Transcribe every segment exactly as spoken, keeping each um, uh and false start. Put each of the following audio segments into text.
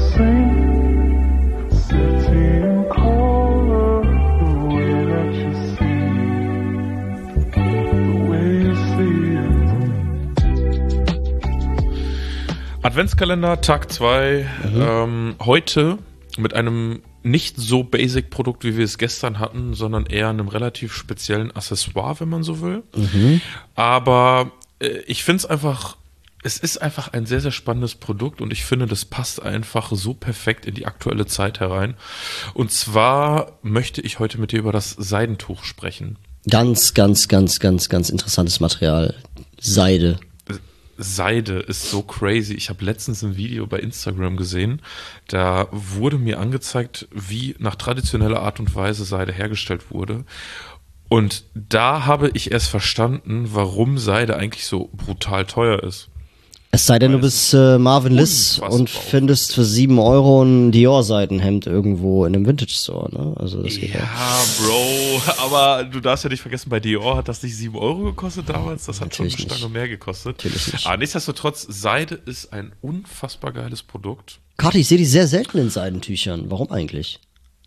Adventskalender, Tag zwei. Mhm. Ähm, heute mit einem nicht so basic Produkt, wie wir es gestern hatten, sondern eher einem relativ speziellen Accessoire, wenn man so will. Mhm. Aber äh, ich finde es einfach, es ist einfach ein sehr, sehr spannendes Produkt und ich finde, das passt einfach so perfekt in die aktuelle Zeit herein. Und zwar möchte ich heute mit dir über das Seidentuch sprechen. Ganz, ganz, ganz, ganz, ganz interessantes Material. Seide. Seide ist so crazy. Ich habe letztens ein Video bei Instagram gesehen, da wurde mir angezeigt, wie nach traditioneller Art und Weise Seide hergestellt wurde. Und da habe ich erst verstanden, warum Seide eigentlich so brutal teuer ist. Es sei denn, du bist äh, Marvin Liss und findest für sieben Euro ein Dior-Seidenhemd irgendwo in einem Vintage-Store, ne? Also das geht ja, ja, Bro, aber du darfst ja nicht vergessen, bei Dior hat das nicht sieben Euro gekostet damals, das hat Natürlich schon eine Stange mehr gekostet. Natürlich nicht. Aber nichtsdestotrotz, Seide ist ein unfassbar geiles Produkt. Kathi, ich sehe die sehr selten in Seidentüchern. Warum eigentlich?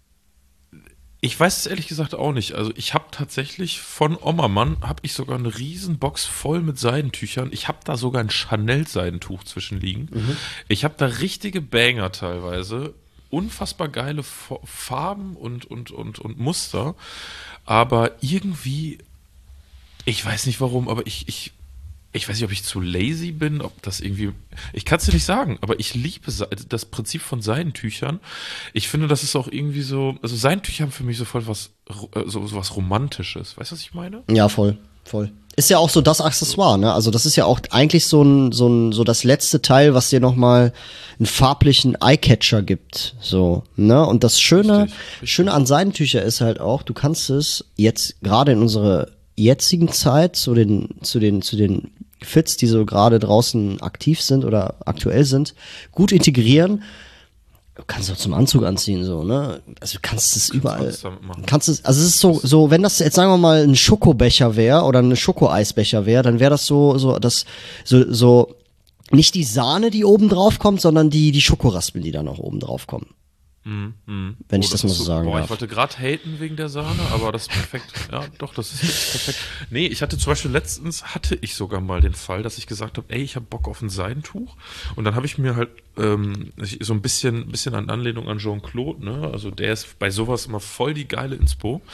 Ich weiß es ehrlich gesagt auch nicht. Also ich habe tatsächlich von Ommermann, habe ich sogar eine riesen Box voll mit Seidentüchern. Ich habe da sogar ein Chanel-Seidentuch zwischenliegen. Mhm. Ich habe da richtige Banger teilweise. Unfassbar geile Farben und, und, und, und Muster. Aber irgendwie, ich weiß nicht warum, aber ich, ich, ich weiß nicht, ob ich zu lazy bin, ob das irgendwie, ich kann es dir nicht sagen, aber ich liebe das Prinzip von Seidentüchern. Ich finde, das ist auch irgendwie so, also Seidentücher haben für mich so voll was, so, so was Romantisches. Weißt du, was ich meine? Ja, voll, voll. Ist ja auch so das Accessoire, ne? Also das ist ja auch eigentlich so ein, so ein, so das letzte Teil, was dir nochmal einen farblichen Eyecatcher gibt, so, ne? Und das Schöne, richtig, richtig. Schöne an Seidentücher ist halt auch, du kannst es jetzt gerade in unserer jetzigen Zeit zu den, zu den, zu den Fits, die so gerade draußen aktiv sind oder aktuell sind, gut integrieren. Du kannst es auch zum Anzug anziehen, so, ne? Also du kannst es überall. Kannst es, also es ist so, so, wenn das jetzt sagen wir mal ein Schokobecher wäre oder ein Schokoeisbecher wäre, dann wäre das so, so, das, so, so, nicht die Sahne, die oben drauf kommt, sondern die, die Schokoraspeln, die da noch oben drauf kommen. Mm, mm. Wenn oh, ich das, das mal so sagen boah, darf. Ich wollte gerade haten wegen der Sahne, aber das ist perfekt. Ja, doch, das ist wirklich perfekt. Nee, ich hatte zum Beispiel letztens, hatte ich sogar mal den Fall, dass ich gesagt habe, ey, ich habe Bock auf ein Seidentuch. Und dann habe ich mir halt ähm, so ein bisschen, bisschen an Anlehnung an Jean-Claude, ne, also der ist bei sowas immer voll die geile Inspo,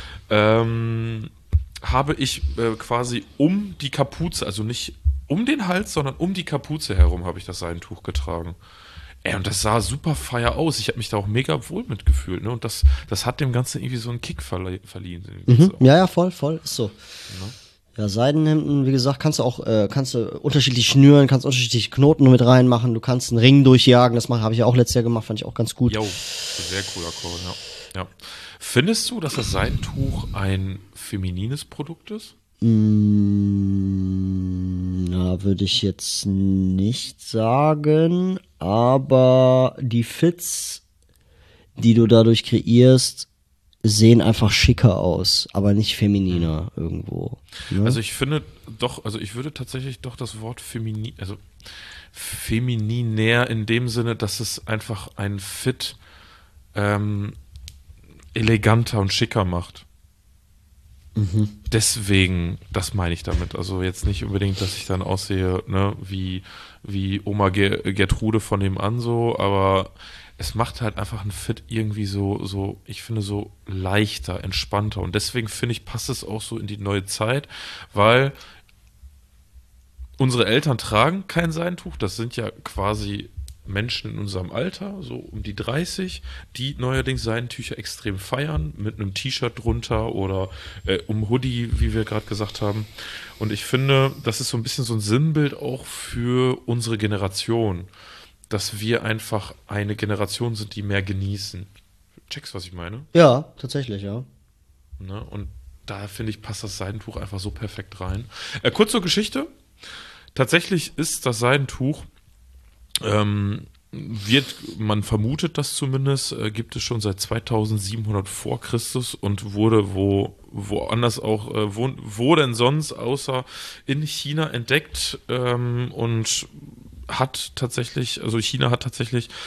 ähm, habe ich äh, quasi um die Kapuze, also nicht um den Hals, sondern um die Kapuze herum habe ich das Seidentuch getragen. Ey, und das sah super feier aus. Ich habe mich da auch mega wohl mitgefühlt, ne? Und das, das hat dem Ganzen irgendwie so einen Kick verli- verliehen. Mhm. Ja, ja, voll, voll, ist so. Ja. Ja, Seidenhemden, wie gesagt, kannst du auch, äh, kannst du unterschiedlich schnüren, kannst unterschiedliche Knoten mit reinmachen, du kannst einen Ring durchjagen, das habe ich ja auch letztes Jahr gemacht, fand ich auch ganz gut. Jo, sehr cooler Call, ja. ja. Findest du, dass das Seidentuch ein feminines Produkt ist? Na, würde ich jetzt nicht sagen, aber die Fits, die du dadurch kreierst, sehen einfach schicker aus, aber nicht femininer irgendwo. Ne? Also ich finde doch, also ich würde tatsächlich doch das Wort feminin, also femininär in dem Sinne, dass es einfach ein Fit ähm, eleganter und schicker macht. Mhm. Deswegen, das meine ich damit. Also jetzt nicht unbedingt, dass ich dann aussehe, ne, wie, wie Oma Ger- Gertrude von nebenan so, aber es macht halt einfach einen Fit irgendwie so, so, ich finde so leichter, entspannter und deswegen finde ich, passt es auch so in die neue Zeit, weil unsere Eltern tragen kein Seidentuch, das sind ja quasi Menschen in unserem Alter, so um die dreißig, die neuerdings Seidentücher extrem feiern, mit einem T-Shirt drunter oder äh, um Hoodie, wie wir gerade gesagt haben. Und ich finde, das ist so ein bisschen so ein Sinnbild auch für unsere Generation, dass wir einfach eine Generation sind, die mehr genießen. Checkst, was ich meine? Ja, tatsächlich, ja. Ne? Und da, finde ich, passt das Seidentuch einfach so perfekt rein. Äh, kurz zur Geschichte. Tatsächlich ist das Seidentuch Ähm, wird, man vermutet das zumindest, äh, gibt es schon seit zweitausendsiebenhundert vor Christus und wurde wo woanders auch, äh, wo, wo denn sonst außer in China entdeckt ähm, und hat tatsächlich, also China hat tatsächlich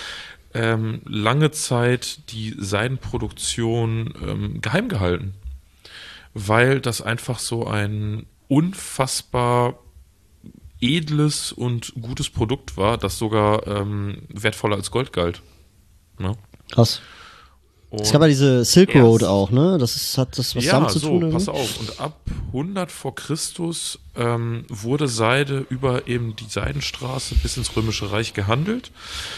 ähm, lange Zeit die Seidenproduktion ähm, geheim gehalten, weil das einfach so ein unfassbar edles und gutes Produkt war, das sogar ähm, wertvoller als Gold galt. Ne? Krass. Und es gab ja diese Silk Road erst, auch, ne? Das ist, hat das was ja, damit zu so, tun? pass Irgendwie? auf. Und ab hundert vor Christus ähm, wurde Seide über eben die Seidenstraße bis ins Römische Reich gehandelt,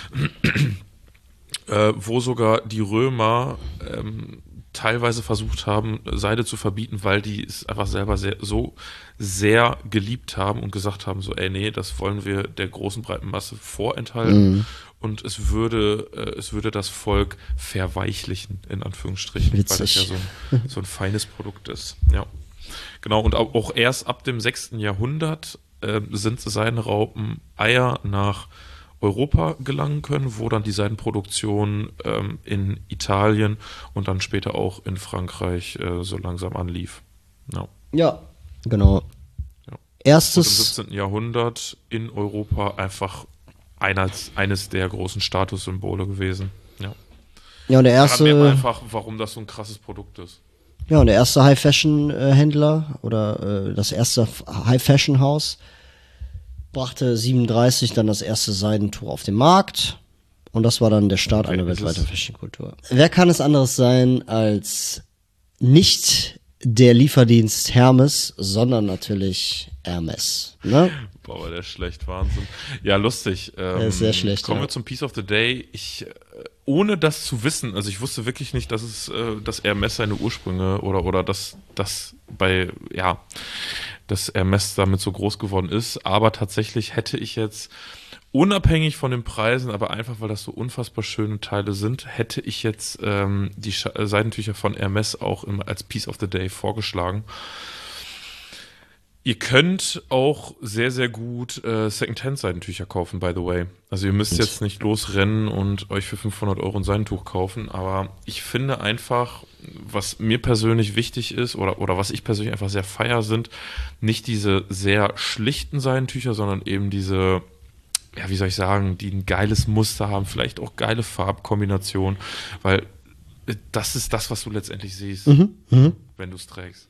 äh, wo sogar die Römer ähm, teilweise versucht haben, Seide zu verbieten, weil die es einfach selber sehr, so sehr geliebt haben und gesagt haben, so, ey, nee, das wollen wir der großen breiten Masse vorenthalten. Mhm. Und es würde, äh, es würde das Volk verweichlichen, in Anführungsstrichen, Witzig. weil das ja so ein, so ein feines Produkt ist. Ja. Genau, und auch, auch erst ab dem sechsten Jahrhundert äh, sind Seidenraupen Eier nach Europa gelangen können, wo dann die Seidenproduktion ähm, in Italien und dann später auch in Frankreich äh, so langsam anlief. Ja. Ja, genau. Ja. Und im Erstes, siebzehnten Jahrhundert in Europa einfach eines, eines der großen Statussymbole gewesen. Ja. ja, und der Daran merkt man erste, einfach, warum das so ein krasses Produkt ist. ja, und der erste High-Fashion-Händler oder äh, das erste High-Fashion-Haus brachte siebenunddreißig dann das erste Seidentuch auf den Markt. Und das war dann der Start Wer einer ist weltweiten es? Fashion-Kultur. Wer kann es anderes sein als nicht der Lieferdienst Hermes, sondern natürlich Hermes. Ne? Boah, war der schlecht, Wahnsinn. Ja, lustig. Ähm, Der ist sehr schlecht, Kommen ja. wir zum Piece of the Day. Ich, äh, ohne das zu wissen, also ich wusste wirklich nicht, dass es, äh, dass Hermes seine Ursprünge oder, oder dass das bei, ja, dass Hermes damit so groß geworden ist. Aber tatsächlich hätte ich jetzt, unabhängig von den Preisen, aber einfach, weil das so unfassbar schöne Teile sind, hätte ich jetzt ähm, die Sch- äh, Seidentücher von Hermes auch im, als Piece of the Day vorgeschlagen. Ihr könnt auch sehr, sehr gut äh, Secondhand-Seidentücher kaufen, by the way. Also ihr müsst jetzt nicht losrennen und euch für fünfhundert Euro ein Seidentuch kaufen, aber ich finde einfach, was mir persönlich wichtig ist oder, oder was ich persönlich einfach sehr feier, sind nicht diese sehr schlichten Seidentücher, sondern eben diese, ja, wie soll ich sagen, die ein geiles Muster haben, vielleicht auch geile Farbkombinationen, weil äh, das ist das, was du letztendlich siehst, Mhm, mhm. wenn du es trägst.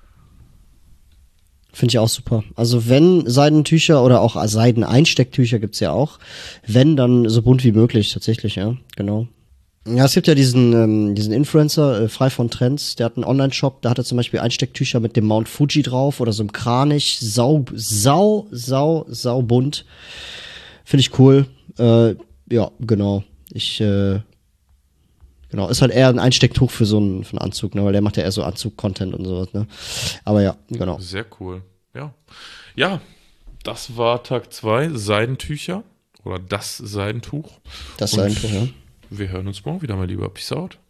Finde ich auch super. Also wenn Seidentücher oder auch Seideneinstecktücher gibt's ja auch. Wenn, dann so bunt wie möglich, tatsächlich, ja, genau. Ja, es gibt ja diesen, ähm, diesen Influencer, äh, frei von Trends, der hat einen Online-Shop, da hat er zum Beispiel Einstecktücher mit dem Mount Fuji drauf oder so einem Kranich, sau, sau, sau, sau bunt. Finde ich cool. Äh, ja, genau. Ich, äh, genau, ist halt eher ein Einstecktuch für so einen, für einen Anzug, ne, weil der macht ja eher so Anzug-Content und sowas, ne. Aber ja, genau. Sehr cool. Ja. Ja, das war Tag zwei, Seidentücher oder das Seidentuch. Das Und Seidentuch, ja. wir hören uns morgen wieder, mein Lieber. Peace out.